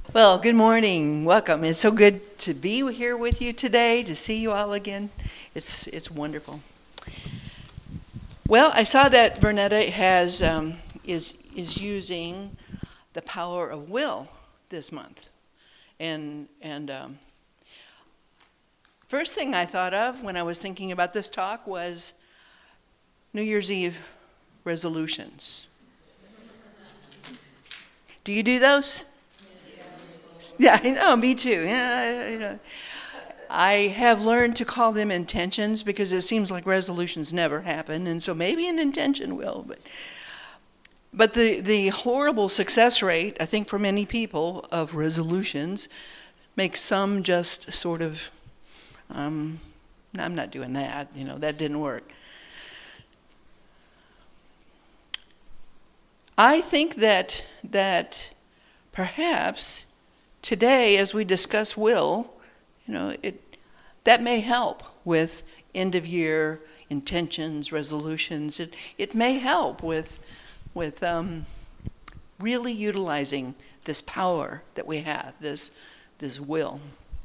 Well, good morning. Welcome. It's so good to be here with you today, to see you all again. It's wonderful. Well, I saw that Bernetta is using the power of will this month, and first thing I thought of when I was thinking about this talk was New Year's Eve resolutions. Do you do those? Yeah, I know, me too. Yeah, I have learned to call them intentions because it seems like resolutions never happen, and so maybe an intention will. But the horrible success rate, I think, for many people of resolutions makes some just sort of, I'm not doing that. That didn't work. I think that perhaps today, as we discuss will, that may help with end-of-year intentions, resolutions. It may help with really utilizing this power that we have, this will.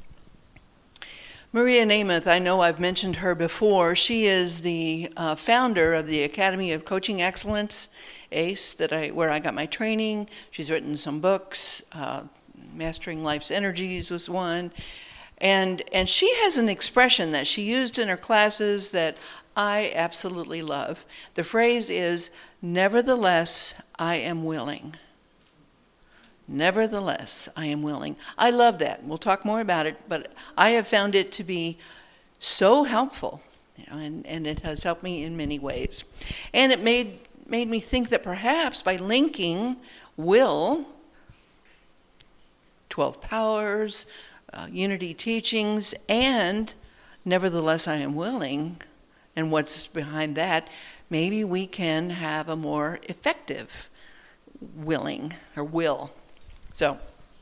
Maria Namath, I know I've mentioned her before. She is the founder of the Academy of Coaching Excellence, ACE, where I got my training. She's written some books. Mastering Life's Energies was one. And she has an expression that she used in her classes that I absolutely love. The phrase is, nevertheless, I am willing. Nevertheless, I am willing. I love that. We'll talk more about it, but I have found it to be so helpful, and it has helped me in many ways. And it made me think that perhaps by linking will, 12 powers, unity teachings, and nevertheless I am willing, and what's behind that, maybe we can have a more effective willing or will. So,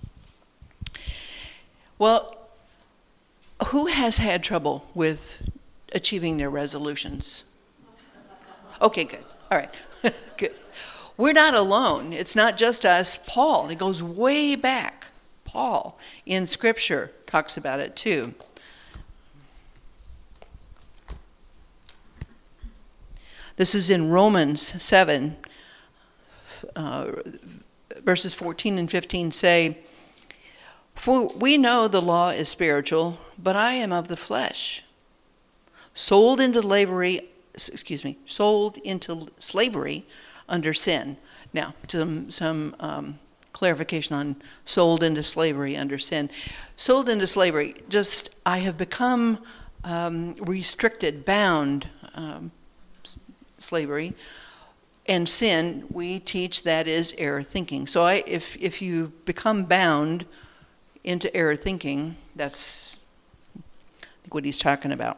well, who has had trouble with achieving their resolutions? Okay, good. All right, good. We're not alone. It's not just us. Paul, it goes way back. Paul in Scripture talks about it too. This is in Romans 7, verses 14 and 15 say, "For we know the law is spiritual, but I am of the flesh, sold into slavery under sin." Now, some clarification on sold into slavery under sin. Sold into slavery, just I have become restricted, bound, slavery. And sin, we teach that is error thinking. So if you become bound into error thinking, that's I think what he's talking about.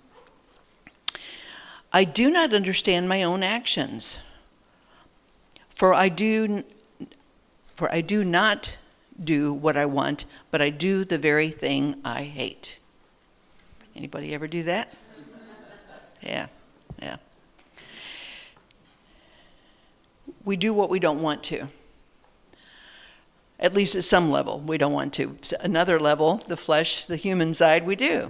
I do not understand my own actions, for I do not do what I want, but I do the very thing I hate. Anybody ever do that? Yeah. We do what we don't want to. At least at some level, we don't want to. Another level, the flesh, the human side, we do,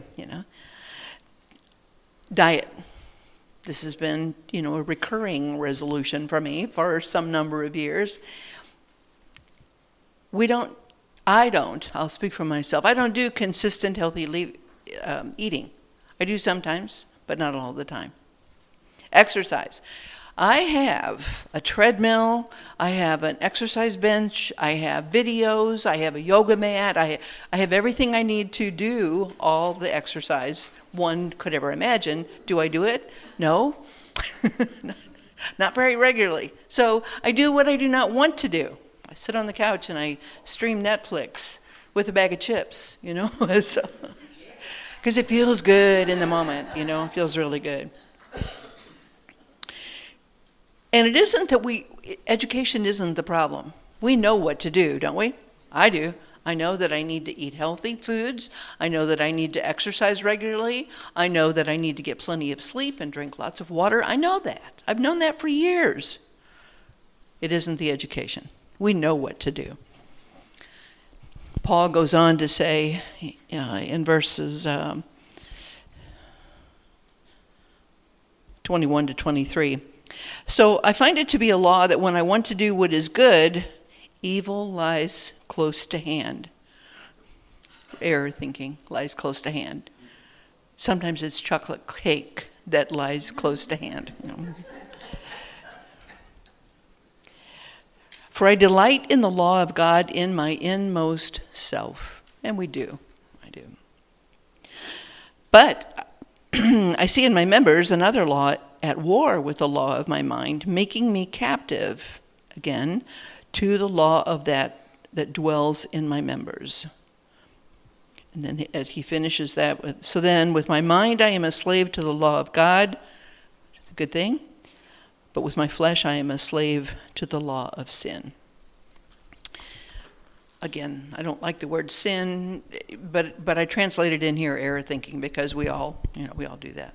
Diet. This has been, a recurring resolution for me for some number of years. I'll speak for myself, I don't do consistent healthy eating. I do sometimes, but not all the time. Exercise. I have a treadmill, I have an exercise bench, I have videos, I have a yoga mat, I have everything I need to do all the exercise one could ever imagine. Do I do it? No. Not very regularly. So I do what I do not want to do. I sit on the couch and I stream Netflix with a bag of chips, because it feels good in the moment, it feels really good. And it isn't that education isn't the problem. We know what to do, don't we? I do. I know that I need to eat healthy foods. I know that I need to exercise regularly. I know that I need to get plenty of sleep and drink lots of water. I know that. I've known that for years. It isn't the education. We know what to do. Paul goes on to say in verses 21 to 23, "So I find it to be a law that when I want to do what is good, evil lies close to hand." Error thinking lies close to hand. Sometimes it's chocolate cake that lies close to hand. "For I delight in the law of God in my inmost self." And we do. I do. "But I see in my members another law at war with the law of my mind, making me captive, again, to the law of that dwells in my members." And then as he finishes that, "So then with my mind I am a slave to the law of God," which is a good thing, "but with my flesh I am a slave to the law of sin." Again, I don't like the word sin, but I translated in here error thinking because we all do that.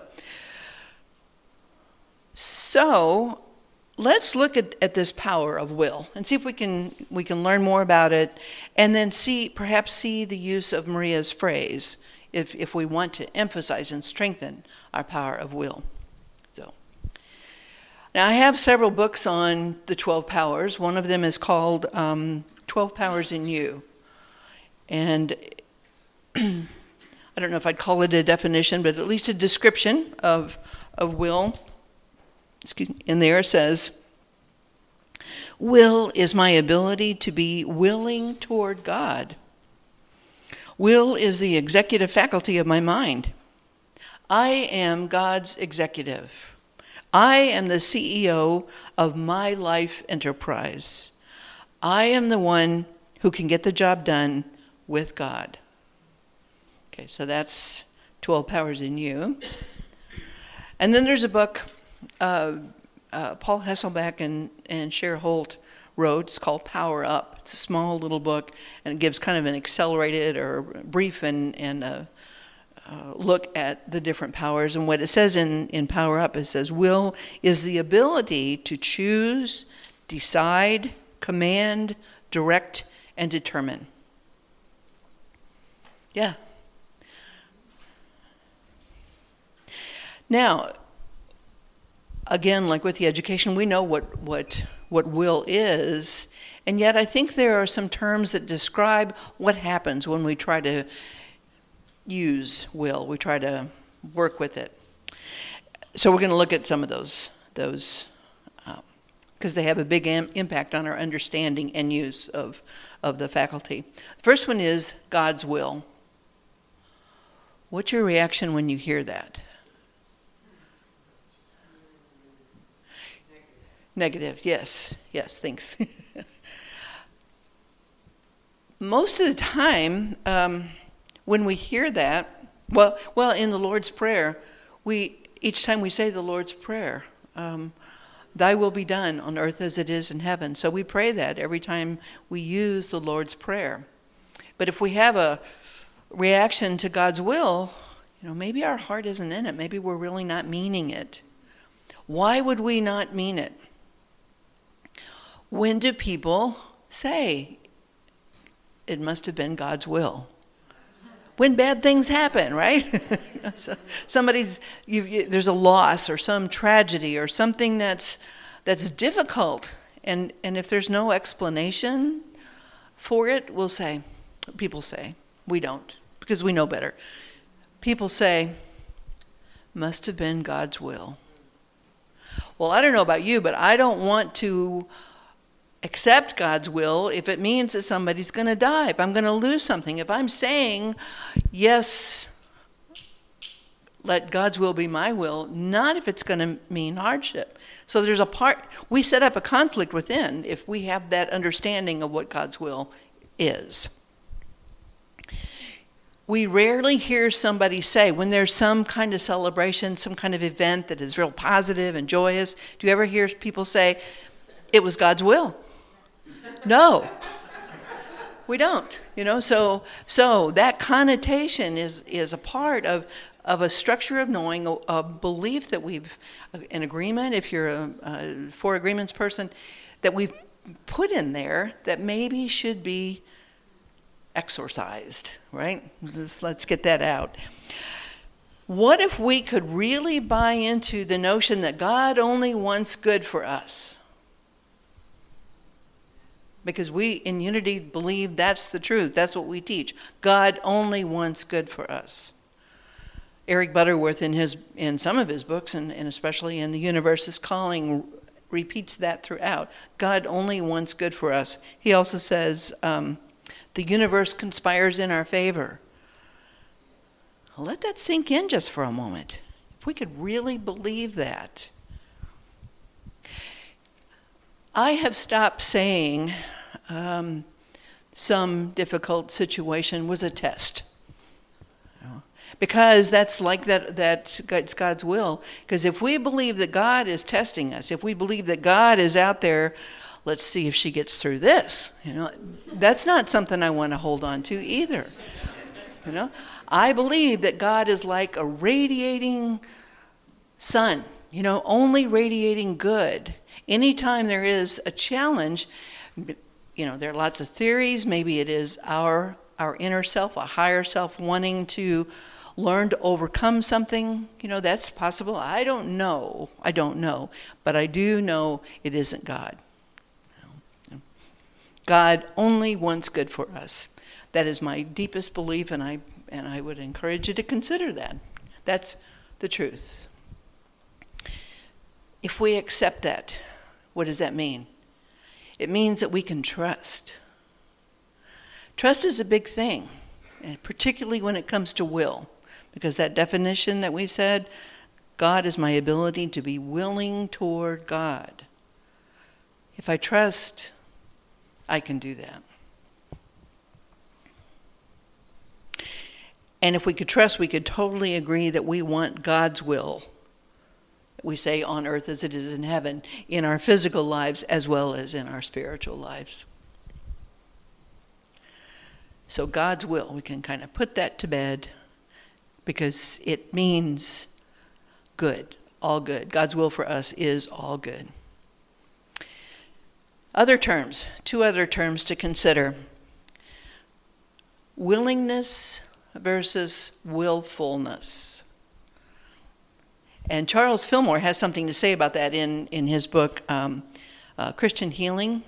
So let's look at this power of will and see if we can learn more about it, and then perhaps see the use of Maria's phrase if we want to emphasize and strengthen our power of will. So now I have several books on the 12 powers. One of them is called 12 Powers in You. And I don't know if I'd call it a definition, but at least a description of will. Excuse me. In there it says, "Will is my ability to be willing toward God. Will is the executive faculty of my mind. I am God's executive. I am the CEO of my life enterprise. I am the one who can get the job done with God." Okay, so that's 12 Powers in You. And then there's a book Paul Hasselbeck and Cher Holt wrote. It's called Power Up. It's a small little book, and it gives kind of an accelerated or brief and look at the different powers. And what it says in Power Up, it says, "Will is the ability to choose, decide, command, direct, and determine." Yeah. Now, again, like with the education, we know what will is, and yet I think there are some terms that describe what happens when we try to use will. We try to work with it. So we're going to look at some of those because they have a big impact on our understanding and use of the faculty. First one is God's will. What's your reaction when you hear that? Negative, yes, thanks. Most of the time, when we hear that, well, in the Lord's Prayer, each time we say the Lord's Prayer, "Thy will be done on earth as it is in heaven." So we pray that every time we use the Lord's Prayer. But if we have a reaction to God's will, maybe our heart isn't in it. Maybe we're really not meaning it. Why would we not mean it? When do people say it must have been God's will? When bad things happen, right? So there's a loss or some tragedy or something that's difficult, and if there's no explanation for it, people say, we don't, because we know better. People say, must have been God's will. Well, I don't know about you, but I don't want to accept God's will if it means that somebody's going to die, if I'm going to lose something. If I'm saying, yes, let God's will be my will, not if it's going to mean hardship. So there's we set up a conflict within if we have that understanding of what God's will is. We rarely hear somebody say, when there's some kind of celebration, some kind of event that is real positive and joyous, do you ever hear people say, it was God's will? No, we don't. So that connotation is a part of a structure of knowing, a belief that we've, an agreement, if you're a four agreements person, that we've put in there that maybe should be exorcised, right? Let's get that out. What if we could really buy into the notion that God only wants good for us? Because we in Unity believe that's the truth. That's what we teach. God only wants good for us. Eric Butterworth in some of his books, and especially in The Universe is Calling, repeats that throughout. God only wants good for us. He also says, the universe conspires in our favor. Let that sink in just for a moment. If we could really believe that. I have stopped saying some difficult situation was a test. Because that's like that it's God's will. Because if we believe that God is testing us, if we believe that God is out there, let's see if she gets through this. That's not something I want to hold on to either. I believe that God is like a radiating sun, only radiating good. Anytime there is a challenge, there are lots of theories. Maybe it is our inner self, a higher self wanting to learn to overcome something. That's possible. I don't know. But I do know it isn't God. God only wants good for us. That is my deepest belief, and I would encourage you to consider that. That's the truth. If we accept that, what does that mean? It means that we can trust. Trust is a big thing, and particularly when it comes to will, because that definition that we said, God is my ability to be willing toward God. If I trust, I can do that. And if we could trust, we could totally agree that we want God's will. We say on earth as it is in heaven, in our physical lives as well as in our spiritual lives. So God's will, we can kind of put that to bed because it means good, all good. God's will for us is all good. Two other terms to consider. Willingness versus willfulness. And Charles Fillmore has something to say about that in his book, Christian Healing.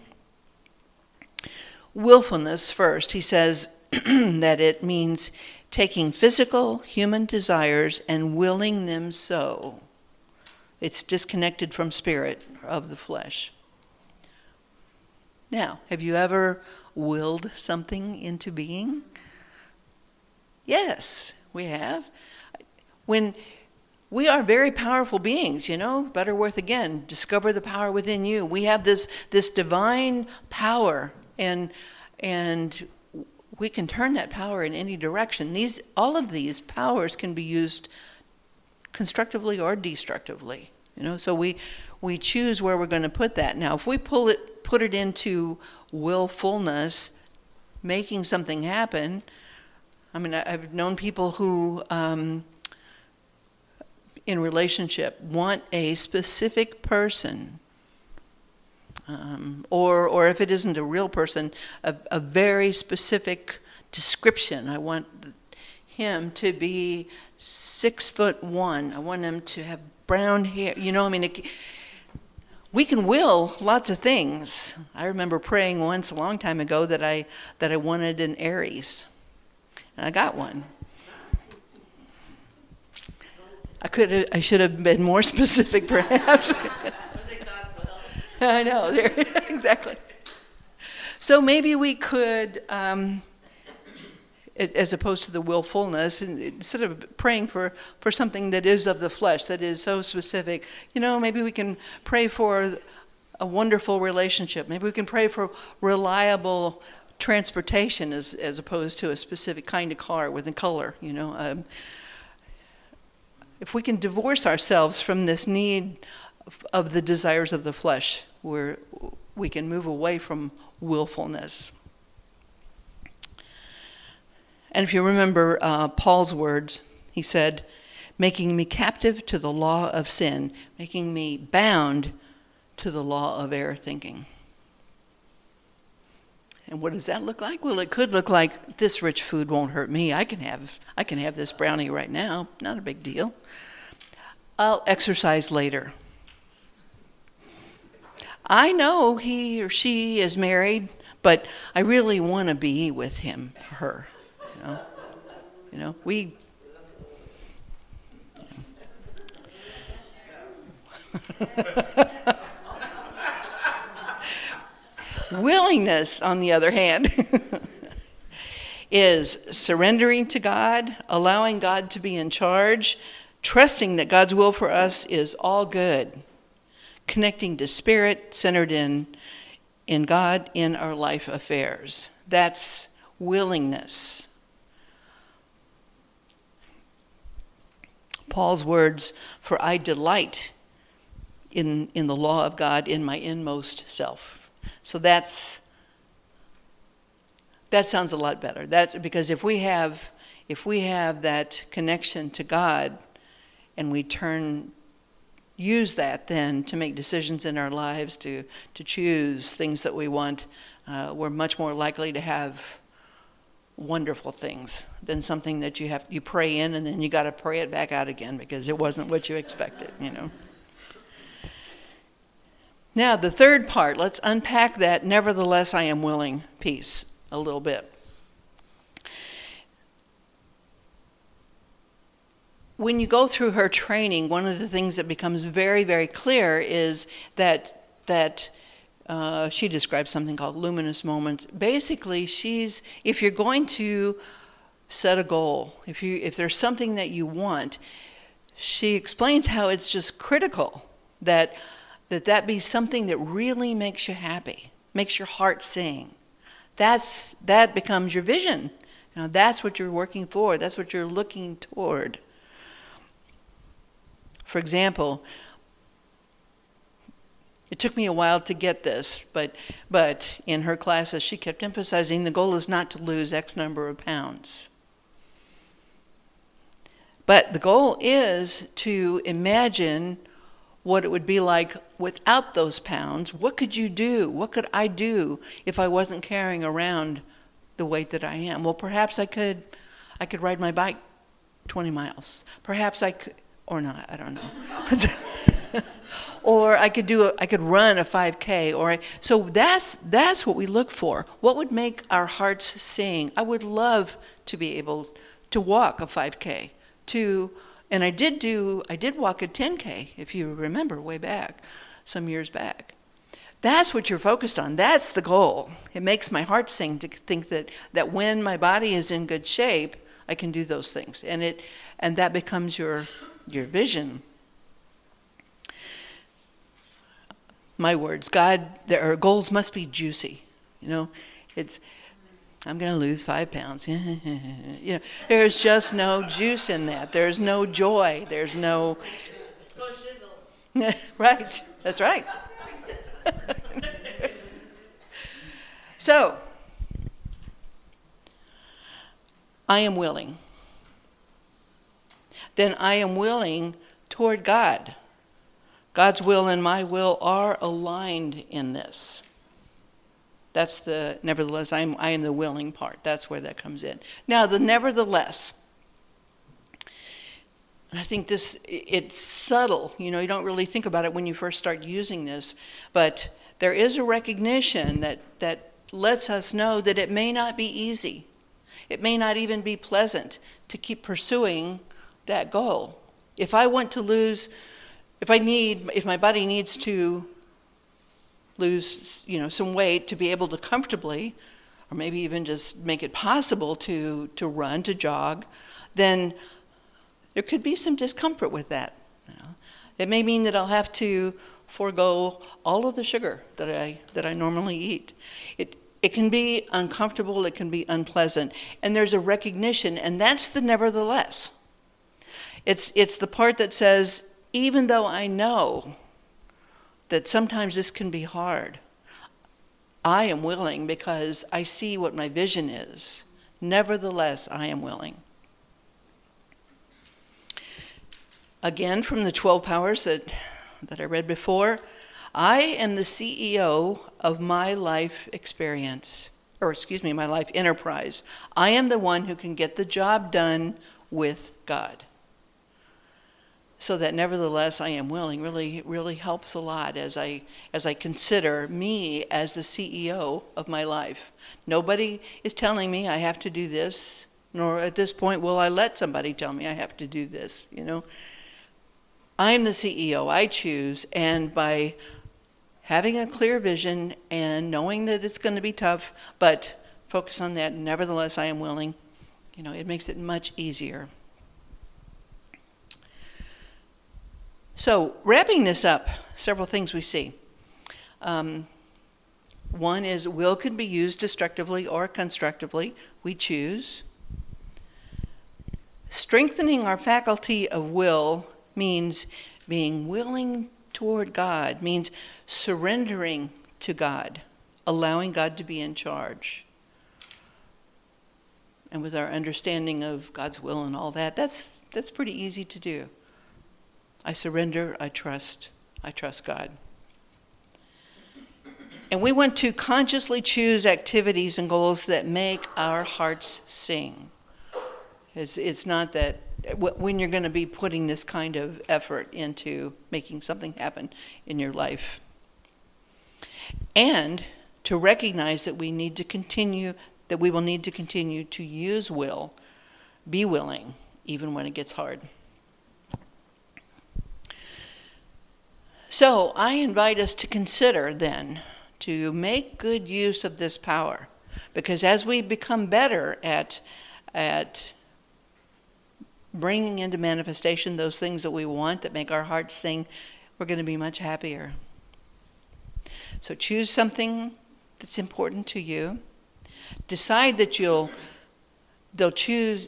Willfulness first, he says that it means taking physical human desires and willing them so. It's disconnected from spirit of the flesh. Now, have you ever willed something into being? Yes, we have. When we are very powerful beings, Butterworth again, discover the power within you. We have this divine power, and we can turn that power in any direction. All of these powers can be used constructively or destructively. So we choose where we're going to put that. Now, if we put it into willfulness, making something happen. I've known people who, in relationship, want a specific person, or if it isn't a real person, a very specific description. I want him to be 6'1". I want him to have brown hair. We can will lots of things. I remember praying once a long time ago that I wanted an Aries, and I got one. I should have been more specific, perhaps. Was it God's will? I know, exactly. So maybe we could, as opposed to the willfulness, instead of praying for something that is of the flesh, that is so specific, maybe we can pray for a wonderful relationship. Maybe we can pray for reliable transportation as opposed to a specific kind of car with a color, If we can divorce ourselves from this need of the desires of the flesh, we can move away from willfulness. And if you remember Paul's words, he said, making me captive to the law of sin, making me bound to the law of error thinking. And what does that look like? Well, it could look like this rich food won't hurt me. I can have this brownie right now. Not a big deal. I'll exercise later. I know he or she is married, but I really want to be with him, her. We. Willingness, on the other hand, is surrendering to God, allowing God to be in charge, trusting that God's will for us is all good, connecting to Spirit, centered in God in our life affairs. That's willingness. Paul's words, "For I delight in the law of God in my inmost self." So that sounds a lot better. That's because if we have that connection to God, and we use that then to make decisions in our lives, to choose things that we want, we're much more likely to have wonderful things than something that you pray in and then you got to pray it back out again because it wasn't what you expected, Now, the third part, let's unpack that "nevertheless I am willing" piece a little bit. When you go through her training, one of the things that becomes very, very clear is that she describes something called luminous moments. Basically, if you're going to set a goal, if there's something that you want, she explains how it's just critical that be something that really makes you happy, makes your heart sing. That becomes your vision. That's what you're working for. That's what you're looking toward. For example, it took me a while to get this, but in her classes she kept emphasizing the goal is not to lose X number of pounds. But the goal is to imagine what it would be like without those pounds. What could you do? What could I do if I wasn't carrying around the weight that I am? Well, perhaps I could ride my bike 20 miles. Perhaps I could, or not, I don't know. Or I could run a 5K. So that's what we look for. What would make our hearts sing? I would love to be able to walk a 5K, and I did walk a 10K, if you remember, way back, some years back. That's what you're focused on. That's the goal. It makes my heart sing to think that when my body is in good shape, I can do those things. And that becomes your vision. My words, our goals must be juicy. I'm going to lose 5 pounds. There's just no juice in that. There's no joy. There's no... Go shizzle. Right. That's right. So, I am willing. Then I am willing toward God. God's will and my will are aligned in this. That's the nevertheless, I am the willing part. That's where that comes in. Now, the nevertheless. And I think it's subtle. You don't really think about it when you first start using this. But there is a recognition that lets us know that it may not be easy. It may not even be pleasant to keep pursuing that goal. If my body needs to lose, some weight to be able to comfortably, or maybe even just make it possible to run, to jog, then there could be some discomfort with that. It may mean that I'll have to forego all of the sugar that I normally eat. It can be uncomfortable, it can be unpleasant, and there's a recognition, and that's the nevertheless. It's the part that says, even though I know that sometimes this can be hard, I am willing because I see what my vision is. Nevertheless, I am willing. Again, from the 12 powers that I read before, I am the CEO of my life experience. my life enterprise. I am the one who can get the job done with God. So that nevertheless I am willing really helps a lot as I consider me as the CEO of my life. Nobody is telling me I have to do this, nor at this point will I let somebody tell me I have to do this, I'm the CEO, I choose, and by having a clear vision and knowing that it's going to be tough, but focus on that, nevertheless I am willing, it makes it much easier. So, wrapping this up, several things we see. One is will can be used destructively or constructively. We choose. Strengthening our faculty of will means being willing toward God, means surrendering to God, allowing God to be in charge. And with our understanding of God's will and all that, that's pretty easy to do. I surrender, I trust God. And we want to consciously choose activities and goals that make our hearts sing. It's not that when you're going to be putting this kind of effort into making something happen in your life. And to recognize that we will need to continue to use will, be willing, even when it gets hard. So I invite us to consider then to make good use of this power, because as we become better at bringing into manifestation those things that we want that make our hearts sing, we're going to be much happier. So choose something that's important to you. Decide that you'll choose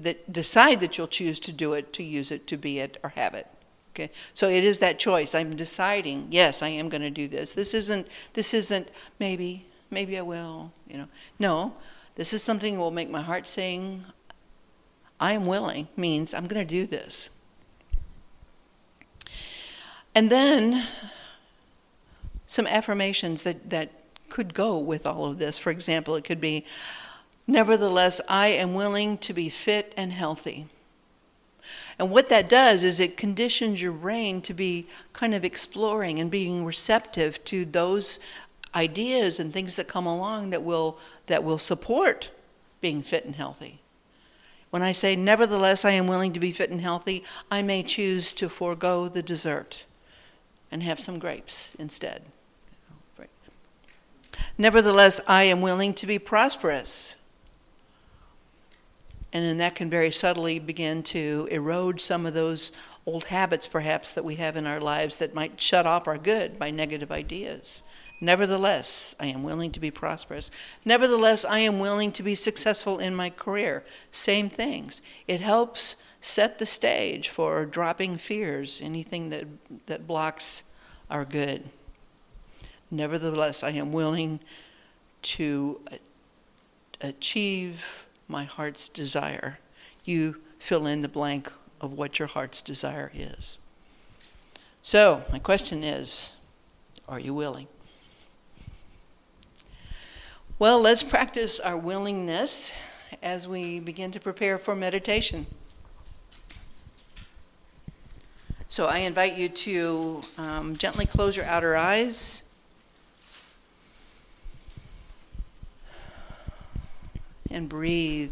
to do it, to use it, to be it, or have it. Okay, so it is that choice. I'm deciding, yes, I am going to do this. This isn't maybe I will, No, this is something that will make my heart sing. I am willing means I'm going to do this. And then some affirmations that could go with all of this. For example, it could be, nevertheless, I am willing to be fit and healthy. And what that does is it conditions your brain to be kind of exploring and being receptive to those ideas and things that come along that will support being fit and healthy. When I say, nevertheless, I am willing to be fit and healthy, I may choose to forego the dessert and have some grapes instead. Nevertheless, I am willing to be prosperous. And then that can very subtly begin to erode some of those old habits, perhaps, that we have in our lives that might shut off our good by negative ideas. Nevertheless, I am willing to be prosperous. Nevertheless, I am willing to be successful in my career. Same things. It helps set the stage for dropping fears, anything that blocks our good. Nevertheless, I am willing to achieve my heart's desire. You fill in the blank of what your heart's desire is. So, my question is, are you willing? Well, let's practice our willingness as we begin to prepare for meditation. So I invite you to gently close your outer eyes. And breathe.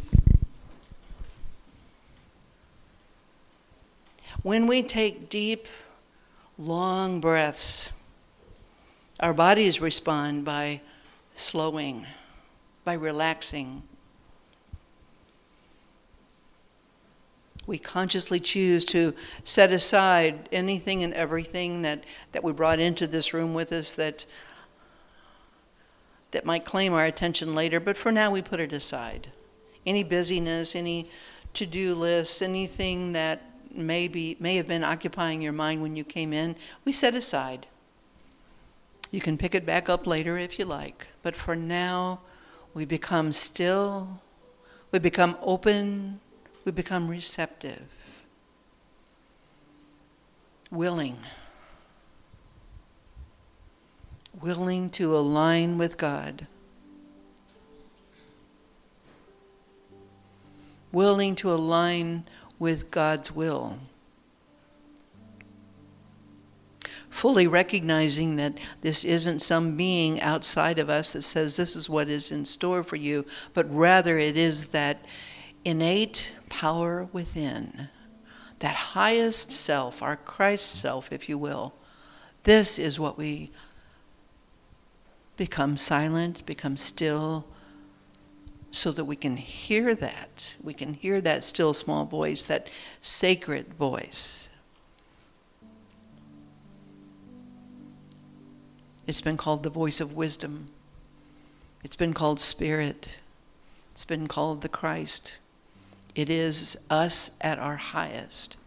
When we take deep, long breaths, our bodies respond by slowing, by relaxing. We consciously choose to set aside anything and everything that we brought into this room with us that might claim our attention later, but for now we put it aside. Any busyness, any to-do lists, anything that may have been occupying your mind when you came in, we set aside. You can pick it back up later if you like, but for now we become still, we become open, we become receptive, willing to align with God. willing to align with God's will. Fully recognizing that this isn't some being outside of us that says this is what is in store for you, but rather it is that innate power within, that highest self, our Christ self, if you will. This is what we become silent, become still, so that we can hear that. We can hear that still small voice, that sacred voice. It's been called the voice of wisdom. It's been called Spirit. It's been called the Christ. It is us at our highest.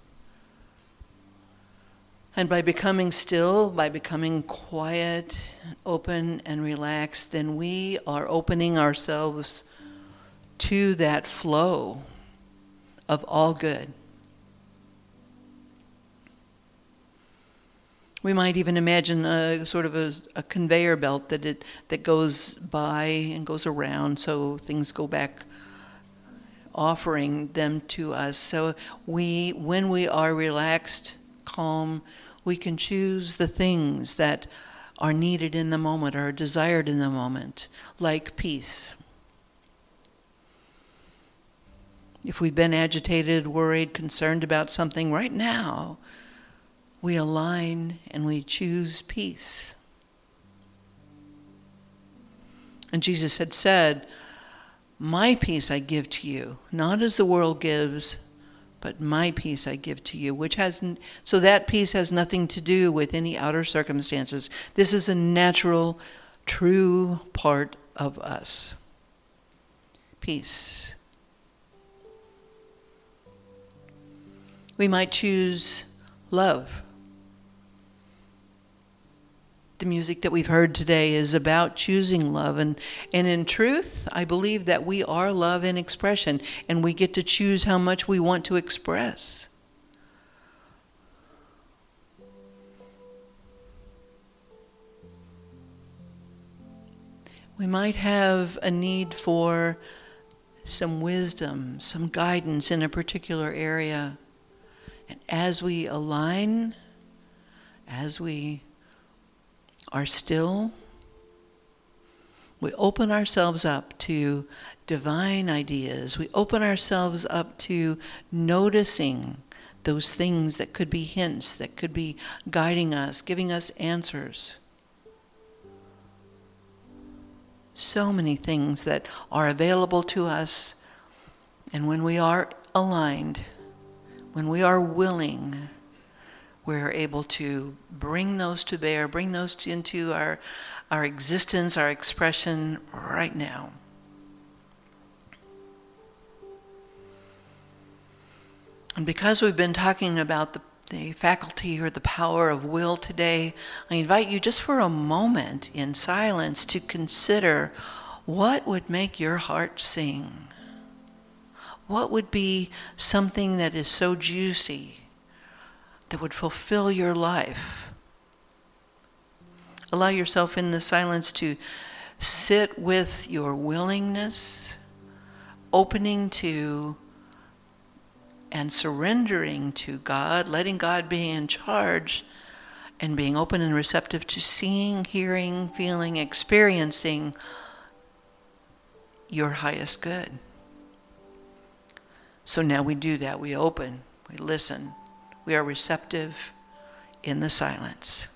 And by becoming still, by becoming quiet, open, and relaxed, then we are opening ourselves to that flow of all good. We might even imagine a sort of a conveyor belt that goes by and goes around, so things go back, offering them to us. So when we are relaxed, calm, we can choose the things that are needed in the moment, are desired in the moment, like peace. If we've been agitated, worried, concerned about something right now, we align and we choose peace. And Jesus had said, "My peace I give to you, not as the world gives, but my peace I give to you," so that peace has nothing to do with any outer circumstances. This is a natural, true part of us. Peace. We might choose love. The music that we've heard today is about choosing love. And in truth, I believe that we are love in expression, and we get to choose how much we want to express. We might have a need for some wisdom, some guidance in a particular area. And as we align, as we are still, we open ourselves up to divine ideas. We open ourselves up to noticing those things that could be hints, that could be guiding us, giving us answers. So many things that are available to us. And when we are aligned, when we are willing, we're able to bring those to bear, bring those into our existence, our expression right now. And because we've been talking about the faculty or the power of will today, I invite you just for a moment in silence to consider what would make your heart sing. What would be something that is so juicy that would fulfill your life? Allow yourself in the silence to sit with your willingness, opening to and surrendering to God, letting God be in charge, and being open and receptive to seeing, hearing, feeling, experiencing your highest good. So now we do that. We open, we listen. We are receptive in the silence.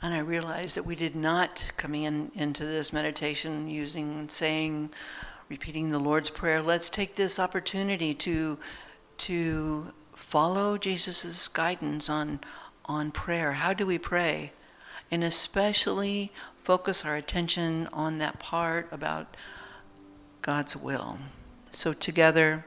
And I realized that we did not come into this meditation repeating the Lord's Prayer. Let's take this opportunity to follow Jesus' guidance on prayer. How do we pray? And especially focus our attention on that part about God's will. So together,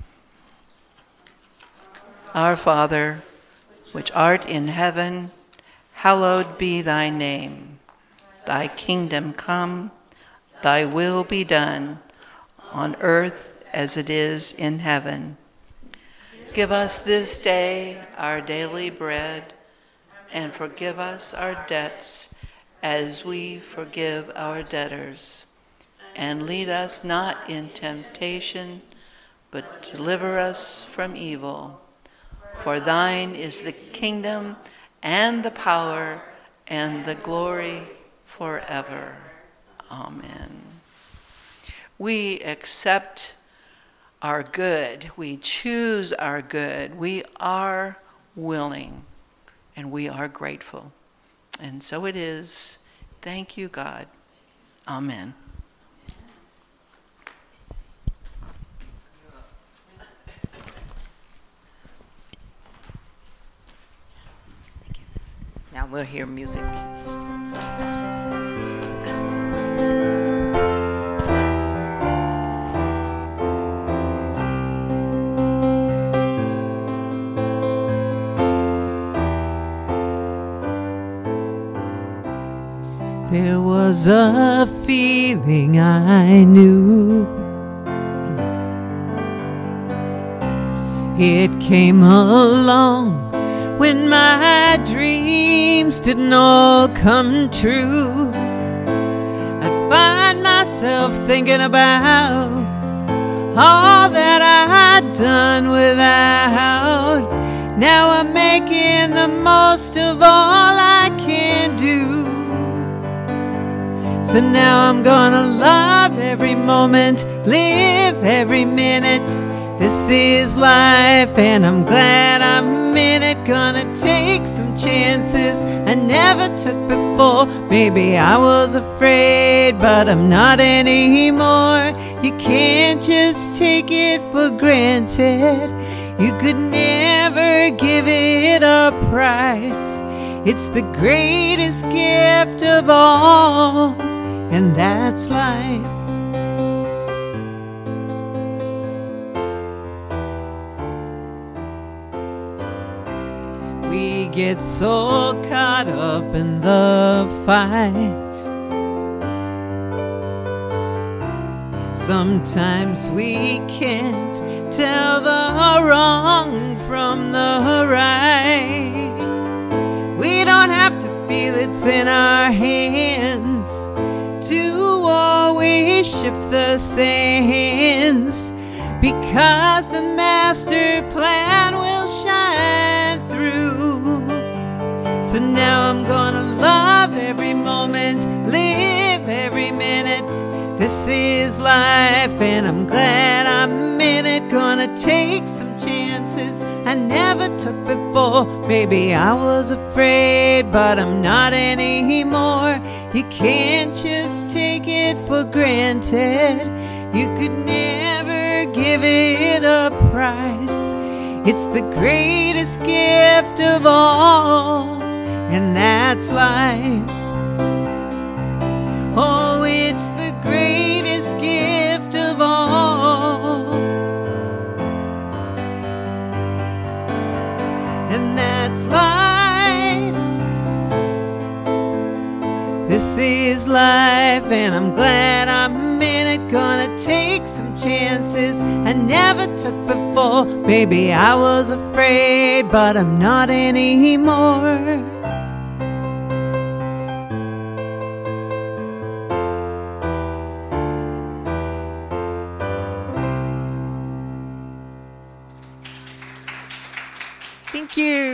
Our Father, which art in heaven, hallowed be thy name. Thy kingdom come, thy will be done, on earth as it is in heaven. Give us this day our daily bread, and forgive us our debts as we forgive our debtors. And lead us not in temptation, but deliver us from evil. For thine is the kingdom and the power and the glory forever. Amen. We accept our good. We choose our good. We are willing and we are grateful. And so it is. Thank you, God. Amen. Now we'll hear music. There was a feeling I knew. It came along when my dreams didn't all come true. I'd find myself thinking about all that I'd done without. Now I'm making the most of all I can do. So now I'm gonna love every moment, live every minute. This is life and I'm glad I'm in it. Gonna take some chances I never took before. Maybe I was afraid, but I'm not anymore. You can't just take it for granted. You could never give it a price. It's the greatest gift of all, and that's life. We get so caught up in the fight. Sometimes we can't tell the wrong from the right. We don't have to feel it's in our hands to always shift the sands, because the master plan will shine through. So now I'm gonna love every moment, live every minute. This is life and I'm glad I'm in it. Gonna take some chances I never took before. Maybe I was afraid, but I'm not anymore. You can't just take it for granted. You could never give it a price. It's the greatest gift of all, and that's life. Oh, it's the greatest gift of all, and that's life. This is life and I'm glad I'm in it. Gonna take some chances I never took before. Maybe I was afraid, but I'm not anymore. Thank you.